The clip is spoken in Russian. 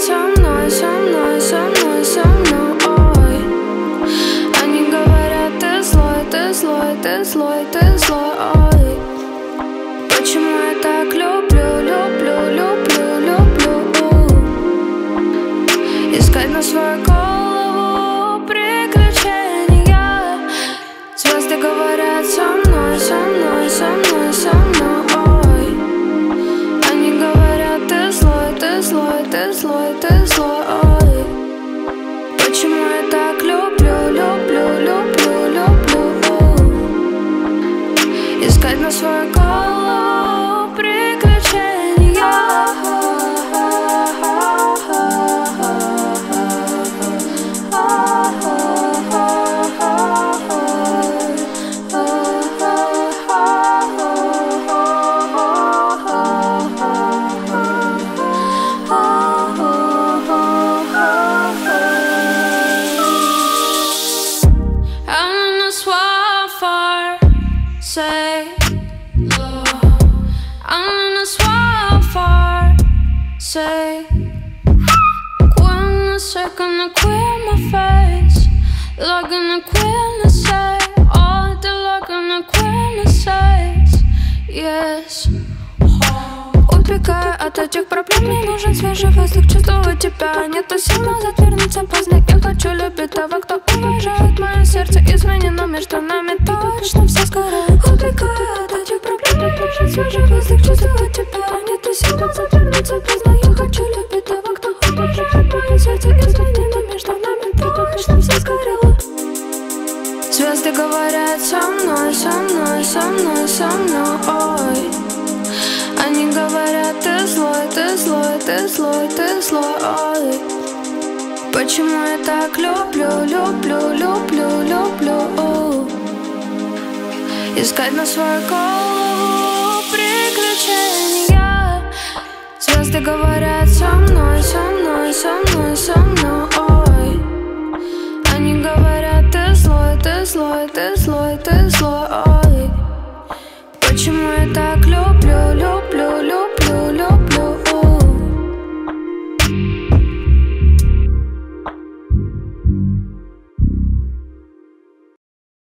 со мной, со мной, со мной, со мной. Они говорят, ты злой, ты злой, ты злой, ты злой. Почему я так люблю, люблю, люблю, люблю искать на свою голову приключения? Звезды говорят со мной, со мной, со мной, со мной. Они говорят, ты злой, ты злой, ты злой, ты злой. Почему я так люблю, люблю, люблю, люблю искать на свою голову приключения? Say, I'm gonna swap for, say, when a second I quit my face, like an queen say, oh, the like an queen says, yes. Убегаю от этих проблем, мне нужен свежий воздух, чувствую тебя. Нету сил назад вернуться поздно. Я хочу любить того, кто уважает мое сердце. Изменено между нами, точно все сгорает. Убегаю от этих проблем, мне нужен свежий воздух, чувствую тебя. Нету сил назад вернуться поздно. Я хочу любить того, кто уважает мое сердце. Изменено между нами, точно все сгорело. Звезды говорят со мной, со мной, со мной, со мной. Они говорят, ты злой, ты злой, ты злой, ты злой. Почему я так люблю, люблю, люблю, люблю искать на свою голову приключения? Звезды говорят со мной, со мной, со мной, со мной. Они говорят, ты злой, ты злой, ты